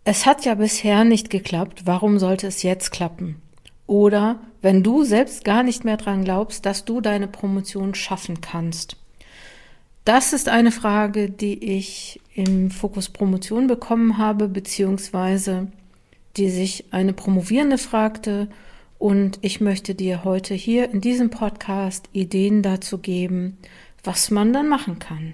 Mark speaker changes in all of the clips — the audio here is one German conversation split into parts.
Speaker 1: Es hat ja bisher nicht geklappt, warum sollte es jetzt klappen? Oder wenn du selbst gar nicht mehr dran glaubst, dass du deine Promotion schaffen kannst. Das ist eine Frage, die ich im Fokus Promotion bekommen habe, beziehungsweise die sich eine Promovierende fragte. Und ich möchte dir heute hier in diesem Podcast Ideen dazu geben, was man dann machen kann.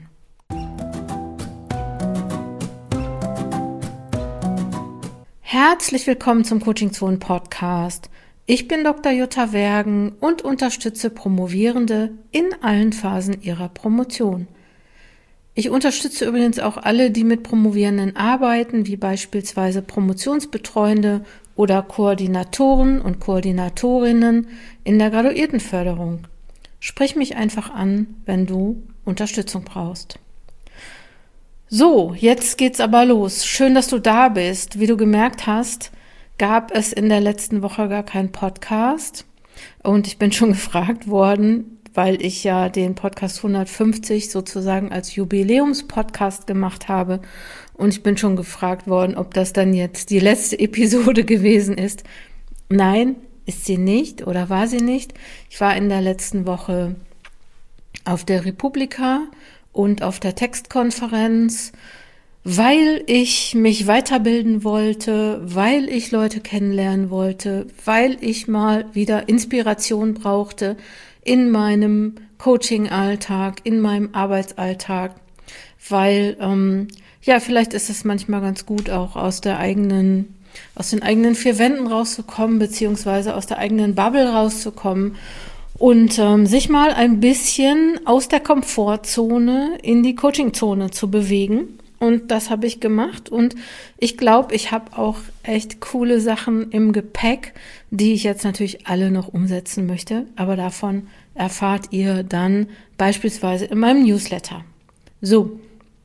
Speaker 1: Herzlich willkommen zum Coaching Zone Podcast. Ich bin Dr. Jutta Wergen und unterstütze Promovierende in allen Phasen ihrer Promotion. Ich unterstütze übrigens auch alle, die mit Promovierenden arbeiten, wie beispielsweise Promotionsbetreuende oder Koordinatoren und Koordinatorinnen in der Graduiertenförderung. Sprich mich einfach an, wenn du Unterstützung brauchst. So, jetzt geht's aber los. Schön, dass du da bist. Wie du gemerkt hast, gab es in der letzten Woche gar keinen Podcast. Und ich bin schon gefragt worden, weil ich ja den Podcast 150 sozusagen als Jubiläumspodcast gemacht habe. Und ich bin schon gefragt worden, ob das dann jetzt die letzte Episode gewesen ist. Nein, ist sie nicht oder war sie nicht. Ich war in der letzten Woche auf der Republika und auf der Textkonferenz, weil ich mich weiterbilden wollte, weil ich Leute kennenlernen wollte, weil ich mal wieder Inspiration brauchte in meinem Coaching-Alltag, in meinem Arbeitsalltag, weil vielleicht ist es manchmal ganz gut, auch aus den eigenen vier Wänden rauszukommen, beziehungsweise aus der eigenen Bubble rauszukommen und sich mal ein bisschen aus der Komfortzone in die Coachingzone zu bewegen. Und das habe ich gemacht und ich glaube, ich habe auch echt coole Sachen im Gepäck, die ich jetzt natürlich alle noch umsetzen möchte, aber davon erfahrt ihr dann beispielsweise in meinem Newsletter. So,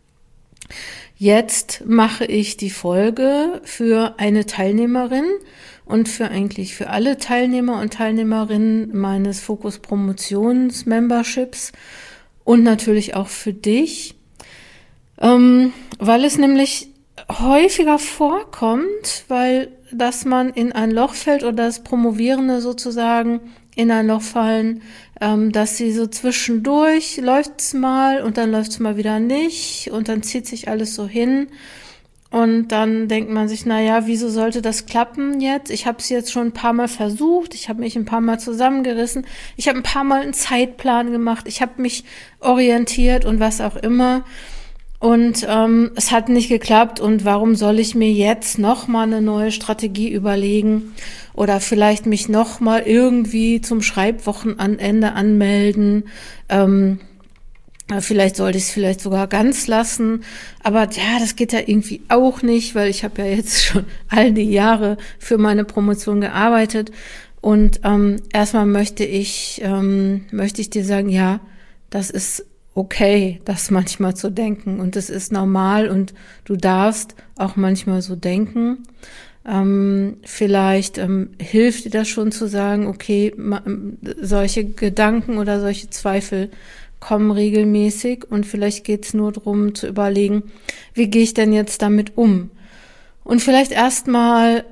Speaker 1: jetzt mache ich die Folge für eine Teilnehmerin und für alle Teilnehmer und Teilnehmerinnen meines Fokus Promotions Memberships und natürlich auch für dich, weil es nämlich häufiger vorkommt, dass man in ein Loch fällt oder das Promovierende sozusagen in ein Loch fallen, dass sie so zwischendurch läuft's mal und dann läuft's mal wieder nicht und dann zieht sich alles so hin und dann denkt man sich, wieso sollte das klappen jetzt? Ich habe es jetzt schon ein paar Mal versucht, ich habe mich ein paar Mal zusammengerissen, ich habe ein paar Mal einen Zeitplan gemacht, ich habe mich orientiert und was auch immer. Und es hat nicht geklappt und warum soll ich mir jetzt nochmal eine neue Strategie überlegen oder vielleicht mich nochmal irgendwie zum Schreibwochenende anmelden. Vielleicht sollte ich es vielleicht sogar ganz lassen. Aber ja, das geht ja irgendwie auch nicht, weil ich habe ja jetzt schon all die Jahre für meine Promotion gearbeitet. Und erstmal möchte ich dir sagen, ja, das ist okay, das manchmal zu denken und es ist normal und du darfst auch manchmal so denken. Vielleicht hilft dir das schon zu sagen, okay, solche Gedanken oder solche Zweifel kommen regelmäßig und vielleicht geht's nur darum zu überlegen, wie gehe ich denn jetzt damit um? Und vielleicht erstmal,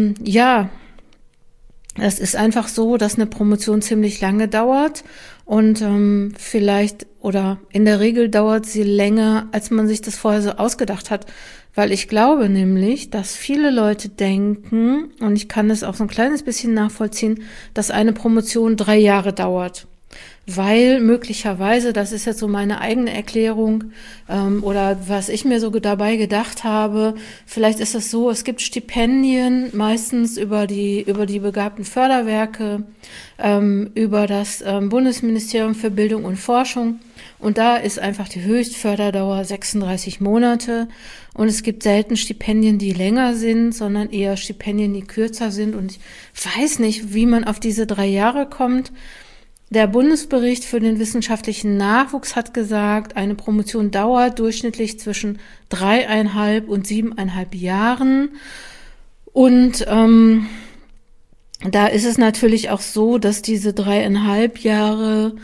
Speaker 1: es ist einfach so, dass eine Promotion ziemlich lange dauert und vielleicht oder in der Regel dauert sie länger, als man sich das vorher so ausgedacht hat, weil ich glaube nämlich, dass viele Leute denken, und ich kann es auch so ein kleines bisschen nachvollziehen, dass eine Promotion 3 Jahre dauert. Weil möglicherweise, das ist jetzt so meine eigene Erklärung oder was ich mir so dabei gedacht habe, vielleicht ist es so, es gibt Stipendien, meistens über die begabten Förderwerke, über das Bundesministerium für Bildung und Forschung und da ist einfach die Höchstförderdauer 36 Monate und es gibt selten Stipendien, die länger sind, sondern eher Stipendien, die kürzer sind und ich weiß nicht, wie man auf diese 3 Jahre kommt. Der Bundesbericht für den wissenschaftlichen Nachwuchs hat gesagt, eine Promotion dauert durchschnittlich zwischen 3,5 und 7,5 Jahren. Und Da ist es natürlich auch so, dass diese 3,5 Jahre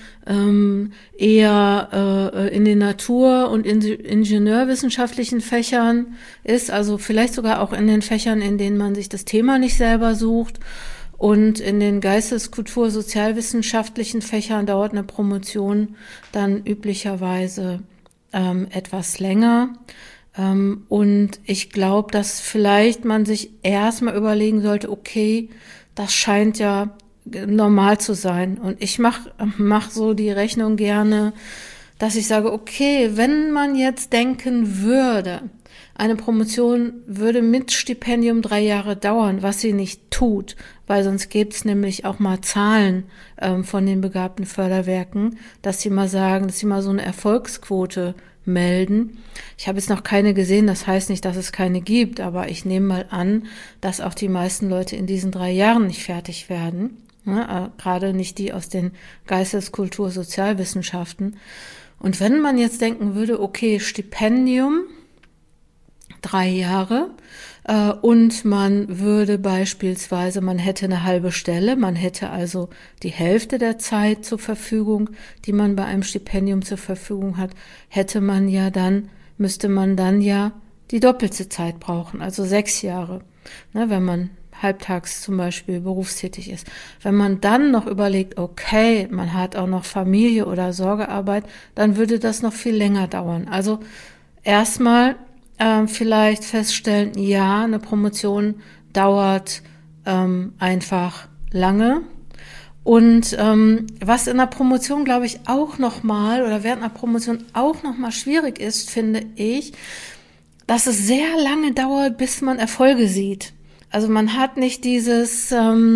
Speaker 1: eher in den Natur- und Ingenieurwissenschaftlichen Fächern ist, also vielleicht sogar auch in den Fächern, in denen man sich das Thema nicht selber sucht. Und in den Geistes-, Kultur-, Sozialwissenschaftlichen Fächern dauert eine Promotion dann üblicherweise etwas länger. Und ich glaube, dass vielleicht man sich erstmal überlegen sollte, okay, das scheint ja normal zu sein. Und ich mach so die Rechnung gerne, dass ich sage, okay, wenn man jetzt denken würde, eine Promotion würde mit Stipendium 3 Jahre dauern, was sie nicht tut, weil sonst gäbe es nämlich auch mal Zahlen von den begabten Förderwerken, dass sie mal sagen, dass sie mal so eine Erfolgsquote melden. Ich habe jetzt noch keine gesehen, das heißt nicht, dass es keine gibt, aber ich nehme mal an, dass auch die meisten Leute in diesen 3 Jahren nicht fertig werden, ne? Gerade nicht die aus den Geistes-, Kultur-, Sozialwissenschaften. Und wenn man jetzt denken würde, okay, Stipendium 3 Jahre und man würde beispielsweise, man hätte eine halbe Stelle, man hätte also die Hälfte der Zeit zur Verfügung, die man bei einem Stipendium zur Verfügung hat, müsste man dann ja die doppelte Zeit brauchen, also 6 Jahre, ne, wenn man halbtags zum Beispiel berufstätig ist. Wenn man dann noch überlegt, okay, man hat auch noch Familie oder Sorgearbeit, dann würde das noch viel länger dauern. Also erstmal vielleicht feststellen, ja, eine Promotion dauert einfach lange. Und was in der Promotion, glaube ich, auch nochmal oder während einer Promotion auch nochmal schwierig ist, finde ich, dass es sehr lange dauert, bis man Erfolge sieht. Also man hat nicht dieses,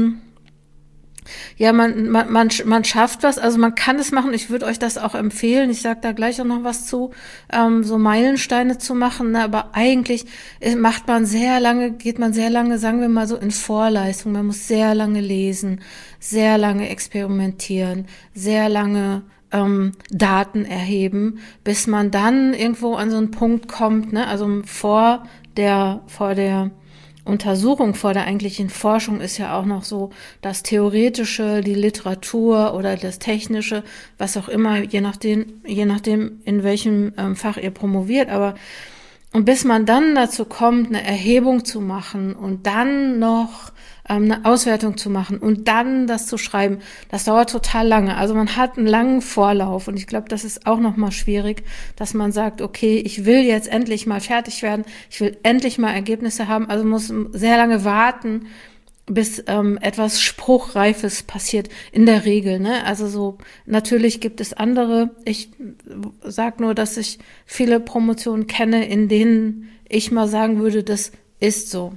Speaker 1: man schafft was, also man kann es machen, ich würde euch das auch empfehlen, ich sage da gleich auch noch was zu, so Meilensteine zu machen, ne? Aber eigentlich geht man sehr lange, sagen wir mal so in Vorleistung, man muss sehr lange lesen, sehr lange experimentieren, sehr lange Daten erheben, bis man dann irgendwo an so einen Punkt kommt, ne? Also vor der Untersuchung, vor der eigentlichen Forschung ist ja auch noch so das Theoretische, die Literatur oder das Technische, was auch immer, je nachdem, in welchem Fach ihr promoviert. Und bis man dann dazu kommt, eine Erhebung zu machen und dann noch eine Auswertung zu machen und dann das zu schreiben, das dauert total lange. Also man hat einen langen Vorlauf und ich glaube, das ist auch nochmal schwierig, dass man sagt, okay, ich will jetzt endlich mal fertig werden, ich will endlich mal Ergebnisse haben, also muss sehr lange warten, bis etwas Spruchreifes passiert, in der Regel, ne? Also so, natürlich gibt es andere, ich sag nur, dass ich viele Promotionen kenne, in denen ich mal sagen würde, das ist so.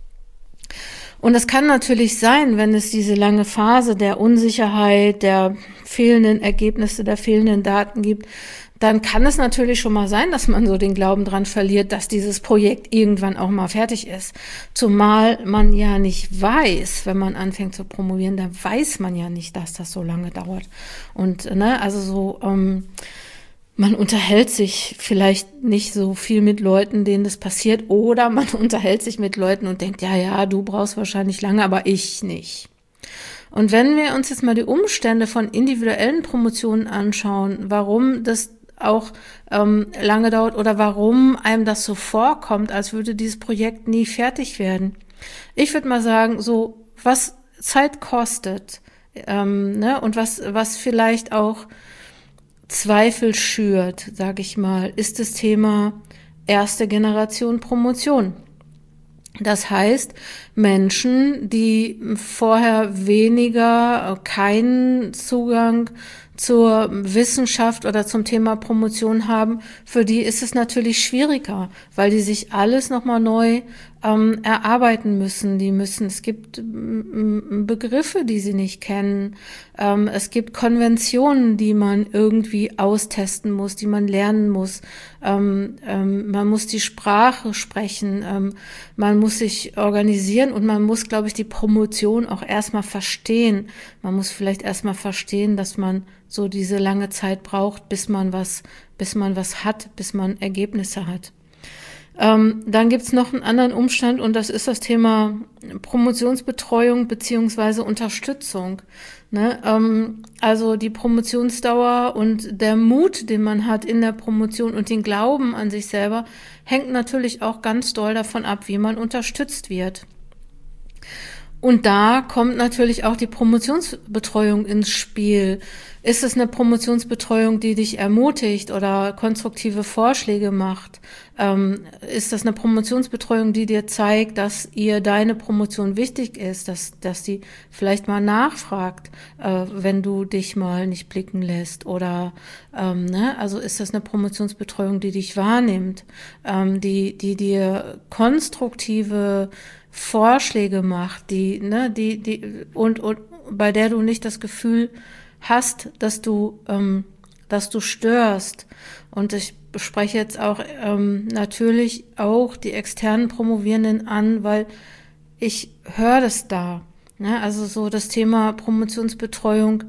Speaker 1: Und es kann natürlich sein, wenn es diese lange Phase der Unsicherheit, der fehlenden Ergebnisse, der fehlenden Daten gibt, dann kann es natürlich schon mal sein, dass man so den Glauben dran verliert, dass dieses Projekt irgendwann auch mal fertig ist. Zumal man ja nicht weiß, wenn man anfängt zu promovieren, da weiß man ja nicht, dass das so lange dauert. Und also so man unterhält sich vielleicht nicht so viel mit Leuten, denen das passiert, oder man unterhält sich mit Leuten und denkt, ja, du brauchst wahrscheinlich lange, aber ich nicht. Und wenn wir uns jetzt mal die Umstände von individuellen Promotionen anschauen, warum das auch lange dauert oder warum einem das so vorkommt, als würde dieses Projekt nie fertig werden. Ich würde mal sagen, so was Zeit kostet und was vielleicht auch Zweifel schürt, sage ich mal, ist das Thema erste Generation Promotion. Das heißt, Menschen, die vorher keinen Zugang zur Wissenschaft oder zum Thema Promotion haben, für die ist es natürlich schwieriger, weil die sich alles nochmal neu erarbeiten müssen. Es gibt Begriffe, die sie nicht kennen. Es gibt Konventionen, die man irgendwie austesten muss, die man lernen muss. Man muss die Sprache sprechen. Man muss sich organisieren und man muss, glaube ich, die Promotion auch erstmal verstehen. Man muss vielleicht erstmal verstehen, dass man so diese lange Zeit braucht, bis man was hat, bis man Ergebnisse hat. Dann gibt's noch einen anderen Umstand und das ist das Thema Promotionsbetreuung beziehungsweise Unterstützung. Ne? Also die Promotionsdauer und der Mut, den man hat in der Promotion und den Glauben an sich selber, hängt natürlich auch ganz doll davon ab, wie man unterstützt wird. Und da kommt natürlich auch die Promotionsbetreuung ins Spiel. Ist es eine Promotionsbetreuung, die dich ermutigt oder konstruktive Vorschläge macht? Ist das eine Promotionsbetreuung, die dir zeigt, dass ihr deine Promotion wichtig ist, dass die vielleicht mal nachfragt, wenn du dich mal nicht blicken lässt? Oder also ist das eine Promotionsbetreuung, die dich wahrnimmt, die dir konstruktive Vorschläge macht, und bei der du nicht das Gefühl hast, dass du störst. Und ich spreche jetzt auch natürlich auch die externen Promovierenden an, weil ich höre das da. Ne? Also so das Thema Promotionsbetreuung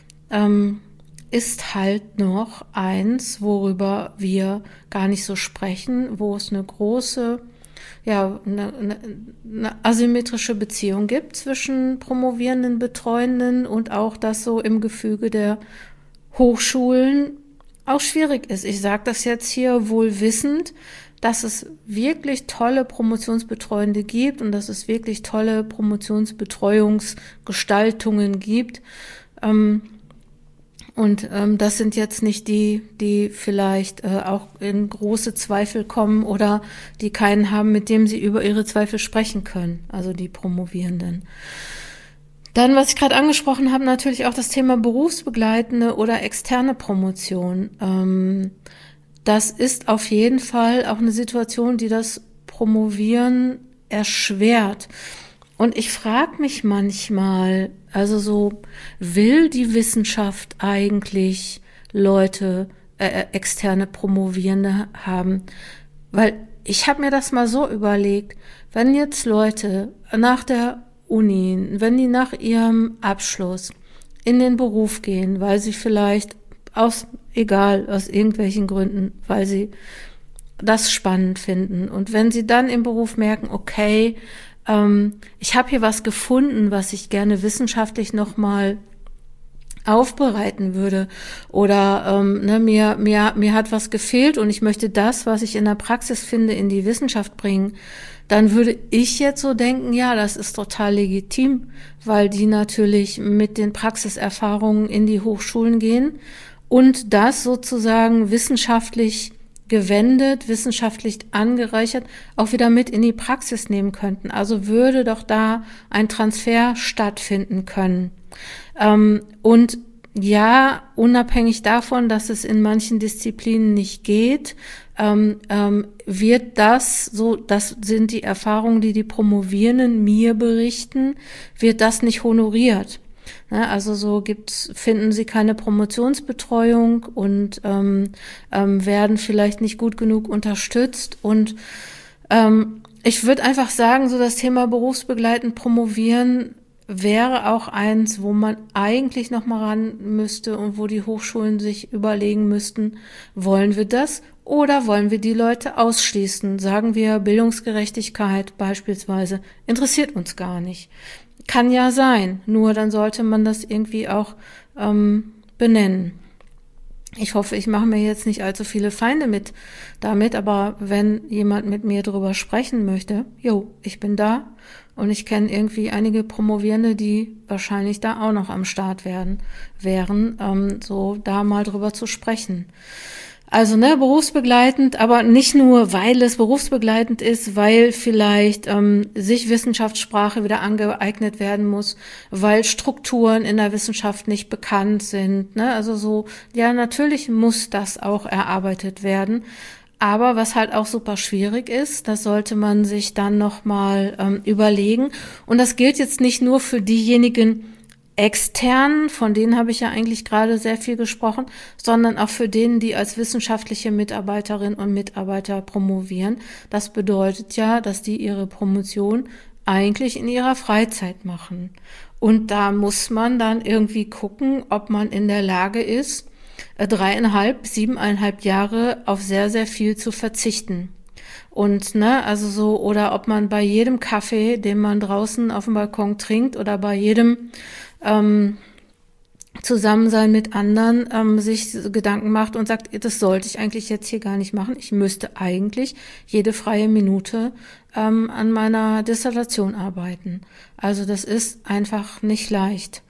Speaker 1: ist halt noch eins, worüber wir gar nicht so sprechen, wo es eine große eine asymmetrische Beziehung gibt zwischen promovierenden Betreuenden und auch das so im Gefüge der Hochschulen auch schwierig ist. Ich sage das jetzt hier wohl wissend, dass es wirklich tolle Promotionsbetreuende gibt und dass es wirklich tolle Promotionsbetreuungsgestaltungen gibt. Und das sind jetzt nicht die vielleicht auch in große Zweifel kommen oder die keinen haben, mit dem sie über ihre Zweifel sprechen können, also die Promovierenden. Dann, was ich gerade angesprochen habe, natürlich auch das Thema berufsbegleitende oder externe Promotion. Das ist auf jeden Fall auch eine Situation, die das Promovieren erschwert. Und ich frage mich manchmal, also so, will die Wissenschaft eigentlich Leute, externe Promovierende haben? Weil ich habe mir das mal so überlegt, wenn jetzt Leute nach der Uni, wenn die nach ihrem Abschluss in den Beruf gehen, weil sie vielleicht aus irgendwelchen Gründen, weil sie das spannend finden. Und wenn sie dann im Beruf merken, okay, ich habe hier was gefunden, was ich gerne wissenschaftlich nochmal aufbereiten würde oder mir hat was gefehlt und ich möchte das, was ich in der Praxis finde, in die Wissenschaft bringen, dann würde ich jetzt so denken, ja, das ist total legitim, weil die natürlich mit den Praxiserfahrungen in die Hochschulen gehen und das sozusagen wissenschaftlich gewendet, wissenschaftlich angereichert, auch wieder mit in die Praxis nehmen könnten. Also würde doch da ein Transfer stattfinden können. Und ja, unabhängig davon, dass es in manchen Disziplinen nicht geht, wird das sind die Erfahrungen, die Promovierenden mir berichten, wird das nicht honoriert. Also finden sie keine Promotionsbetreuung und werden vielleicht nicht gut genug unterstützt. Und ich würde einfach sagen, so das Thema berufsbegleitend promovieren wäre auch eins, wo man eigentlich noch mal ran müsste und wo die Hochschulen sich überlegen müssten, wollen wir das oder wollen wir die Leute ausschließen? Sagen wir, Bildungsgerechtigkeit beispielsweise interessiert uns gar nicht. Kann ja sein, nur dann sollte man das irgendwie auch benennen. Ich hoffe, ich mache mir jetzt nicht allzu viele Feinde damit, aber wenn jemand mit mir drüber sprechen möchte, ich bin da und ich kenne irgendwie einige Promovierende, die wahrscheinlich da auch noch am Start wären, so da mal drüber zu sprechen. Also berufsbegleitend, aber nicht nur, weil es berufsbegleitend ist, weil vielleicht sich Wissenschaftssprache wieder angeeignet werden muss, weil Strukturen in der Wissenschaft nicht bekannt sind. Also so, ja, natürlich muss das auch erarbeitet werden. Aber was halt auch super schwierig ist, das sollte man sich dann nochmal überlegen. Und das gilt jetzt nicht nur für diejenigen extern, von denen habe ich ja eigentlich gerade sehr viel gesprochen, sondern auch für denen, die als wissenschaftliche Mitarbeiterinnen und Mitarbeiter promovieren. Das bedeutet ja, dass die ihre Promotion eigentlich in ihrer Freizeit machen. Und da muss man dann irgendwie gucken, ob man in der Lage ist, 7,5 Jahre auf sehr, sehr viel zu verzichten. Und, ne, also so, oder ob man bei jedem Kaffee, den man draußen auf dem Balkon trinkt, oder bei jedem Zusammensein mit anderen sich Gedanken macht und sagt, das sollte ich eigentlich jetzt hier gar nicht machen. Ich müsste eigentlich jede freie Minute an meiner Dissertation arbeiten. Also das ist einfach nicht leicht.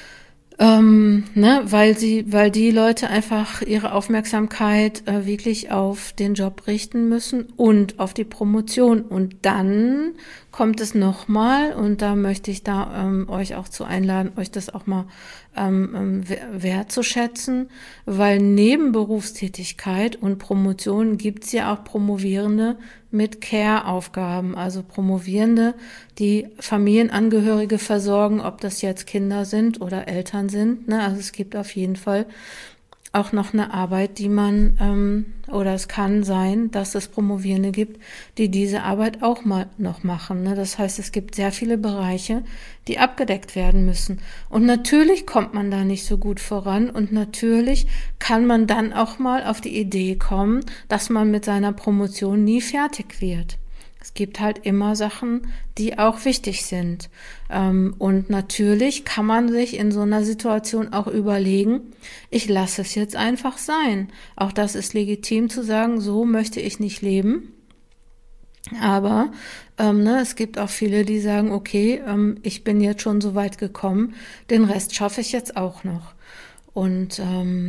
Speaker 1: Ne, weil die Leute einfach ihre Aufmerksamkeit wirklich auf den Job richten müssen und auf die Promotion. Und dann kommt es nochmal, und da möchte ich euch auch zu einladen, euch das auch mal wertzuschätzen, weil neben Berufstätigkeit und Promotion gibt's ja auch Promovierende mit Care-Aufgaben, also Promovierende, die Familienangehörige versorgen, ob das jetzt Kinder sind oder Eltern sind. Ne? Also es gibt auf jeden Fall auch noch eine Arbeit, die man, oder es kann sein, dass es Promovierende gibt, die diese Arbeit auch mal noch machen. Ne? Das heißt, es gibt sehr viele Bereiche, die abgedeckt werden müssen. Und natürlich kommt man da nicht so gut voran, und natürlich kann man dann auch mal auf die Idee kommen, dass man mit seiner Promotion nie fertig wird. Es gibt halt immer Sachen, die auch wichtig sind. Und natürlich kann man sich in so einer Situation auch überlegen, ich lasse es jetzt einfach sein. Auch das ist legitim zu sagen, so möchte ich nicht leben. Aber es gibt auch viele, die sagen, okay, ich bin jetzt schon so weit gekommen, den Rest schaffe ich jetzt auch noch. Und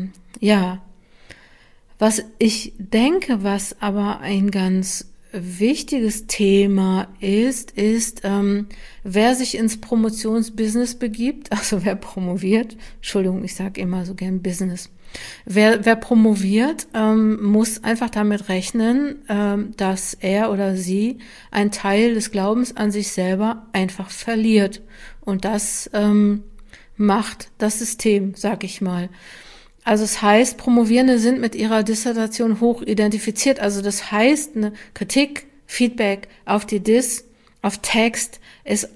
Speaker 1: was ich denke, was aber ein ganz wichtiges Thema ist, wer sich ins Promotionsbusiness begibt, also wer promoviert, Entschuldigung, ich sage immer so gern Business, wer promoviert, muss einfach damit rechnen, dass er oder sie einen Teil des Glaubens an sich selber einfach verliert. Und das macht das System, sag ich mal. Also es heißt, Promovierende sind mit ihrer Dissertation hoch identifiziert. Also das heißt, eine Kritik, Feedback auf die Diss, auf Text ist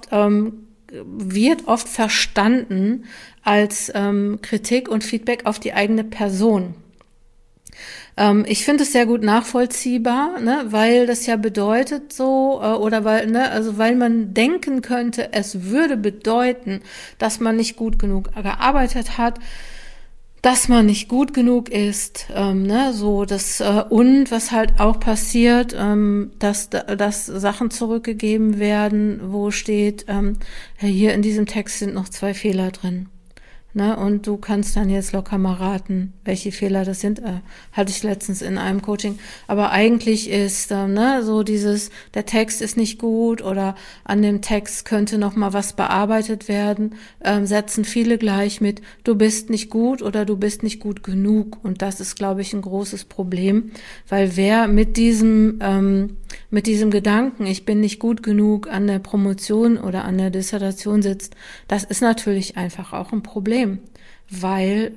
Speaker 1: wird oft verstanden als Kritik und Feedback auf die eigene Person. Ich finde es sehr gut nachvollziehbar, ne, weil das ja bedeutet so, weil man denken könnte, es würde bedeuten, dass man nicht gut genug gearbeitet hat, dass man nicht gut genug ist, und was halt auch passiert, dass Sachen zurückgegeben werden, wo steht, hier in diesem Text sind noch 2 Fehler drin. Ne, und du kannst dann jetzt locker mal raten, welche Fehler das sind. Hatte ich letztens in einem Coaching. Aber eigentlich ist der Text ist nicht gut, oder an dem Text könnte noch mal was bearbeitet werden, setzen viele gleich mit, du bist nicht gut oder du bist nicht gut genug. Und das ist, glaube ich, ein großes Problem, weil wer mit diesem Gedanken, ich bin nicht gut genug, an der Promotion oder an der Dissertation sitzt, das ist natürlich einfach auch ein Problem. Weil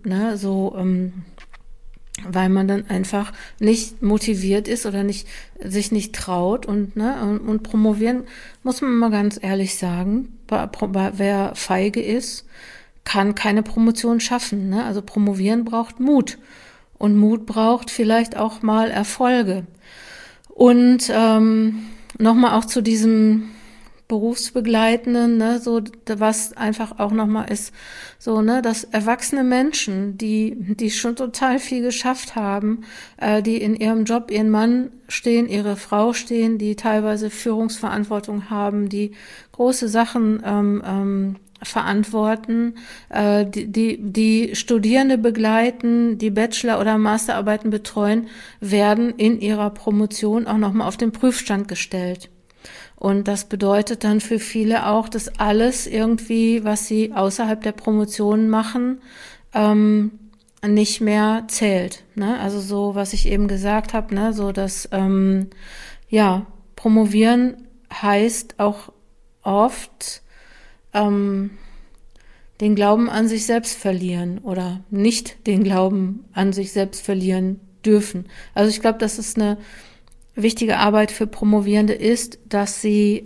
Speaker 1: man dann einfach nicht motiviert ist oder sich nicht traut, und promovieren, muss man mal ganz ehrlich sagen, wer feige ist, kann keine Promotion schaffen. Ne? Also promovieren braucht Mut, und Mut braucht vielleicht auch mal Erfolge. Und nochmal auch zu diesem Berufsbegleitenden, ne, so was einfach auch nochmal ist, so, ne, dass erwachsene Menschen, die schon total viel geschafft haben, die in ihrem Job ihren Mann stehen, ihre Frau stehen, die teilweise Führungsverantwortung haben, die große Sachen verantworten, die Studierende begleiten, die Bachelor- oder Masterarbeiten betreuen, werden in ihrer Promotion auch nochmal auf den Prüfstand gestellt. Und das bedeutet dann für viele auch, dass alles irgendwie, was sie außerhalb der Promotion machen, nicht mehr zählt. Ne? Also so, was ich eben gesagt habe, ne? So dass promovieren heißt auch oft den Glauben an sich selbst verlieren oder nicht den Glauben an sich selbst verlieren dürfen. Also ich glaube, das ist eine wichtige Arbeit für Promovierende ist, dass sie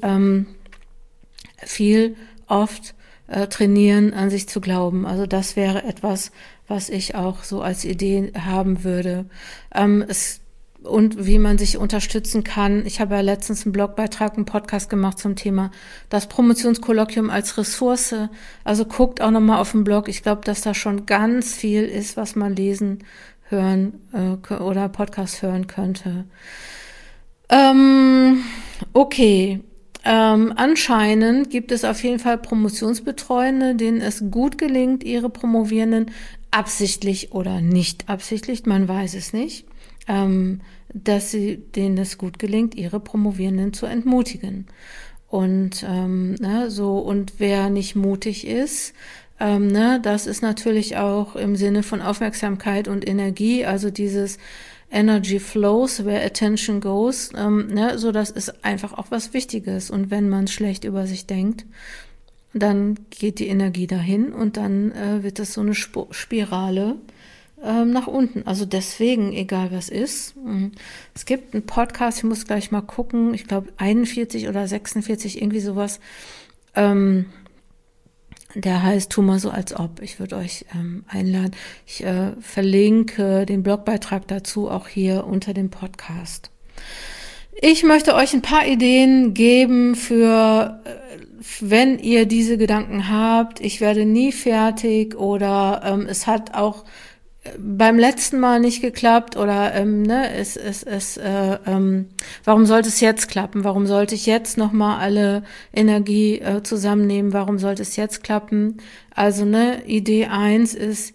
Speaker 1: oft trainieren, an sich zu glauben. Also das wäre etwas, was ich auch so als Idee haben würde. Es und wie man sich unterstützen kann. Ich habe ja letztens einen Blogbeitrag, einen Podcast gemacht zum Thema das Promotionskolloquium als Ressource. Also guckt auch nochmal auf den Blog. Ich glaube, dass da schon ganz viel ist, was man lesen, hören oder Podcast hören könnte. Okay. Anscheinend gibt es auf jeden Fall Promotionsbetreuende, denen es gut gelingt, ihre Promovierenden absichtlich oder nicht absichtlich, man weiß es nicht, denen es gut gelingt, ihre Promovierenden zu entmutigen. Und und wer nicht mutig ist, das ist natürlich auch im Sinne von Aufmerksamkeit und Energie, also dieses Energy flows, where attention goes, so das ist einfach auch was Wichtiges. Und wenn man schlecht über sich denkt, dann geht die Energie dahin und dann wird das so eine Spirale nach unten. Also deswegen, egal was ist. Es gibt einen Podcast, ich muss gleich mal gucken, ich glaube 41 oder 46, irgendwie sowas. Der heißt Tu mal so als ob. Ich würde euch einladen. Ich verlinke den Blogbeitrag dazu auch hier unter dem Podcast. Ich möchte euch ein paar Ideen geben für, wenn ihr diese Gedanken habt, ich werde nie fertig oder es hat auch beim letzten Mal nicht geklappt oder warum sollte es jetzt klappen? Warum sollte ich jetzt nochmal alle Energie zusammennehmen? Warum sollte es jetzt klappen? Also Idee 1 ist,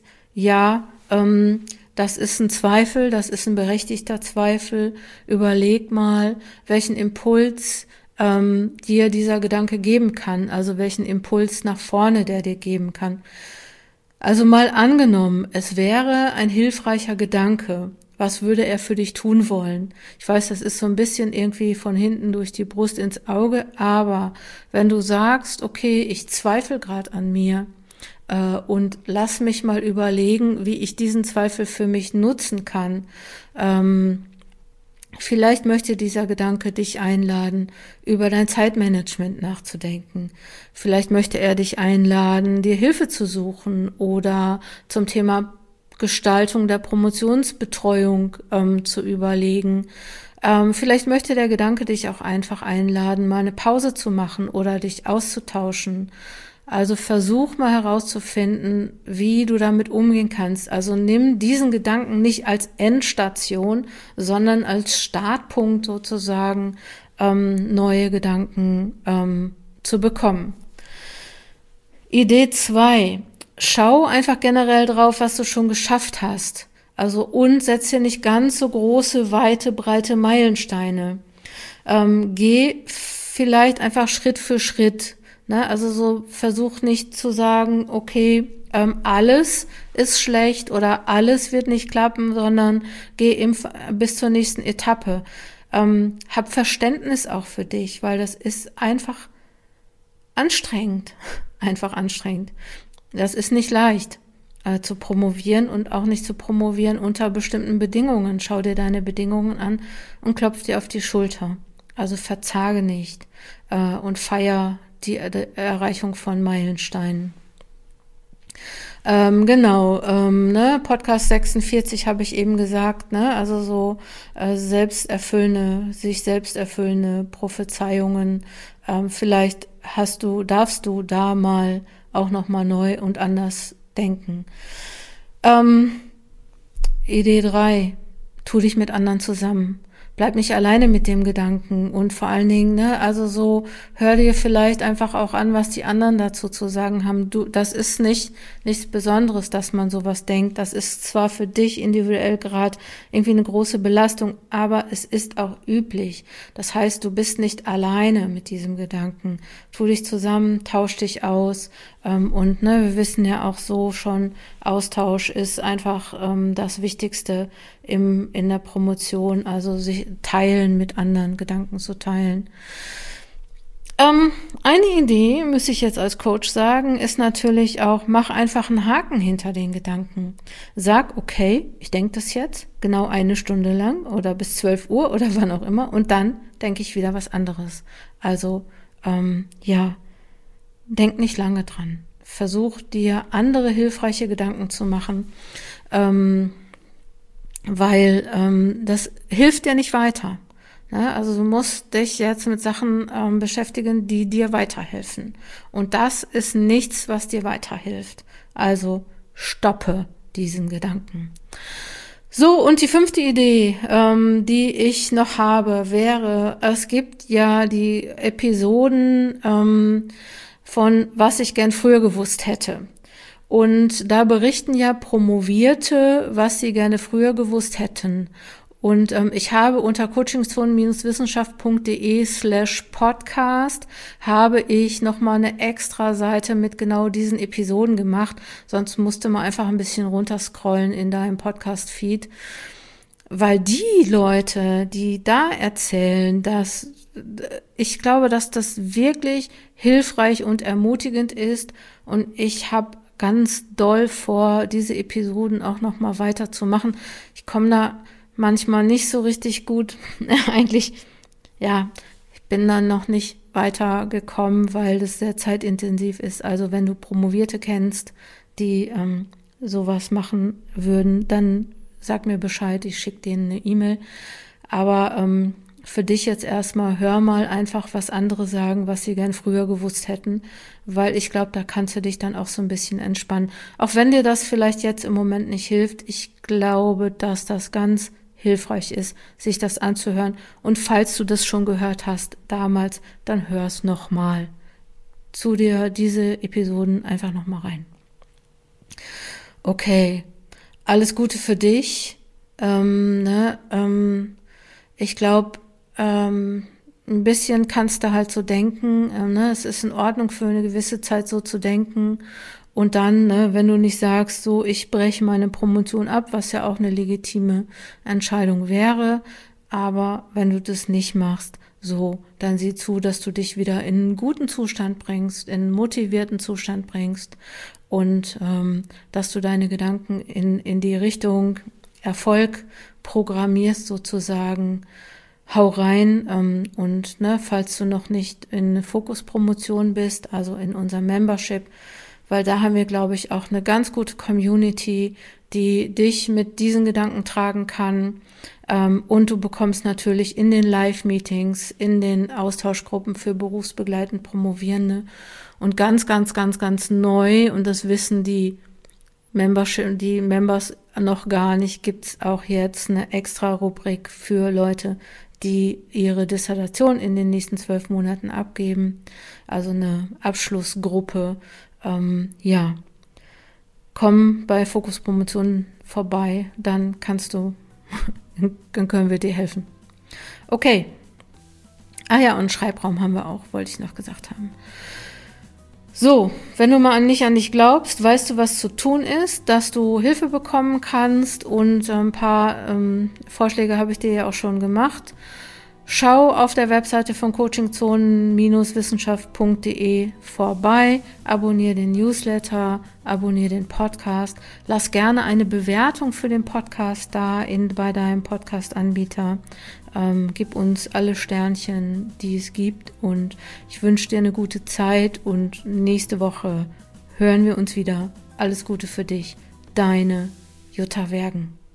Speaker 1: das ist ein Zweifel, das ist ein berechtigter Zweifel. Überleg mal, welchen Impuls dir dieser Gedanke geben kann, also welchen Impuls nach vorne der dir geben kann. Also mal angenommen, es wäre ein hilfreicher Gedanke. Was würde er für dich tun wollen? Ich weiß, das ist so ein bisschen irgendwie von hinten durch die Brust ins Auge, aber wenn du sagst, okay, ich zweifle gerade an mir und lass mich mal überlegen, wie ich diesen Zweifel für mich nutzen kann, vielleicht möchte dieser Gedanke dich einladen, über dein Zeitmanagement nachzudenken. Vielleicht möchte er dich einladen, dir Hilfe zu suchen oder zum Thema Gestaltung der Promotionsbetreuung zu überlegen. Vielleicht möchte der Gedanke dich auch einfach einladen, mal eine Pause zu machen oder dich auszutauschen. Also versuch mal herauszufinden, wie du damit umgehen kannst. Also nimm diesen Gedanken nicht als Endstation, sondern als Startpunkt sozusagen, neue Gedanken zu bekommen. Idee 2. Schau einfach generell drauf, was du schon geschafft hast. Also und setz dir nicht ganz so große, weite, breite Meilensteine. Geh vielleicht einfach Schritt für Schritt. Also so versuch nicht zu sagen, okay, alles ist schlecht oder alles wird nicht klappen, sondern geh bis zur nächsten Etappe. Hab Verständnis auch für dich, weil das ist einfach anstrengend. Einfach anstrengend. Das ist nicht leicht zu promovieren und auch nicht zu promovieren unter bestimmten Bedingungen. Schau dir deine Bedingungen an und klopf dir auf die Schulter. Also verzage nicht und feier die Erreichung von Meilensteinen. Podcast 46 habe ich eben gesagt, also so sich selbst erfüllende Prophezeiungen. Vielleicht darfst du da mal auch nochmal neu und anders denken. Idee 3, tu dich mit anderen zusammen. Bleib nicht alleine mit dem Gedanken und vor allen Dingen, also so, hör dir vielleicht einfach auch an, was die anderen dazu zu sagen haben. Das ist nichts Besonderes, dass man sowas denkt. Das ist zwar für dich individuell gerade irgendwie eine große Belastung, aber es ist auch üblich. Das heißt, du bist nicht alleine mit diesem Gedanken. Tu dich zusammen, tausch dich aus und wir wissen ja auch so schon, Austausch ist einfach das Wichtigste in der Promotion, also sich teilen mit anderen, Gedanken zu teilen. Eine Idee, muss ich jetzt als Coach sagen, ist natürlich auch, mach einfach einen Haken hinter den Gedanken. Sag, okay, ich denke das jetzt genau 1 Stunde lang oder bis 12 Uhr oder wann auch immer und dann denke ich wieder was anderes. Also, denk nicht lange dran. Versuch dir andere hilfreiche Gedanken zu machen. weil das hilft dir nicht weiter. Ne? Also du musst dich jetzt mit Sachen beschäftigen, die dir weiterhelfen. Und das ist nichts, was dir weiterhilft. Also stoppe diesen Gedanken. So, und die 5. Idee, die ich noch habe, wäre, es gibt ja die Episoden von was ich gern früher gewusst hätte. Und da berichten ja Promovierte, was sie gerne früher gewusst hätten. Und ich habe unter coachingzonen-wissenschaft.de/podcast habe ich nochmal eine extra Seite mit genau diesen Episoden gemacht. Sonst musste man einfach ein bisschen runterscrollen in deinem Podcast-Feed. Weil die Leute, die da erzählen, ich glaube, dass das wirklich hilfreich und ermutigend ist. Und ich habe ganz doll vor, diese Episoden auch nochmal weiterzumachen. Ich komme da manchmal nicht so richtig gut. Eigentlich, ja, ich bin dann noch nicht weitergekommen, weil das sehr zeitintensiv ist. Also wenn du Promovierte kennst, die sowas machen würden, dann sag mir Bescheid, ich schicke denen eine E-Mail. Aber für dich jetzt erstmal, hör mal einfach, was andere sagen, was sie gern früher gewusst hätten, weil ich glaube, da kannst du dich dann auch so ein bisschen entspannen. Auch wenn dir das vielleicht jetzt im Moment nicht hilft, ich glaube, dass das ganz hilfreich ist, sich das anzuhören. Und falls du das schon gehört hast damals, dann hör's nochmal. Zu dir diese Episoden einfach nochmal rein. Okay, alles Gute für dich. Ich glaube, ein bisschen kannst du halt so denken, es ist in Ordnung für eine gewisse Zeit so zu denken und dann, wenn du nicht sagst, so ich breche meine Promotion ab, was ja auch eine legitime Entscheidung wäre, aber wenn du das nicht machst, so, dann sieh zu, dass du dich wieder in einen guten Zustand bringst, in einen motivierten Zustand bringst und dass du deine Gedanken in die Richtung Erfolg programmierst sozusagen. Hau rein und falls du noch nicht in Fokus-Promotion bist, also in unserem Membership, weil da haben wir, glaube ich, auch eine ganz gute Community, die dich mit diesen Gedanken tragen kann. Und du bekommst natürlich in den Live-Meetings, in den Austauschgruppen für berufsbegleitend Promovierende und ganz, ganz, ganz, ganz neu, und das wissen die Members noch gar nicht, gibt's auch jetzt eine extra Rubrik für Leute, die ihre Dissertation in den nächsten 12 Monaten abgeben. Also eine Abschlussgruppe. Komm bei Fokus Promotion vorbei, dann dann können wir dir helfen. Okay. Ah ja, und Schreibraum haben wir auch, wollte ich noch gesagt haben. So, wenn du mal nicht an dich glaubst, weißt du, was zu tun ist, dass du Hilfe bekommen kannst, und ein paar Vorschläge habe ich dir ja auch schon gemacht. Schau auf der Webseite von coachingzonen-wissenschaft.de vorbei, abonniere den Newsletter, abonniere den Podcast, lass gerne eine Bewertung für den Podcast da bei deinem Podcast-Anbieter. Gib uns alle Sternchen, die es gibt, und ich wünsche dir eine gute Zeit, und nächste Woche hören wir uns wieder. Alles Gute für dich, deine Jutta Wergen.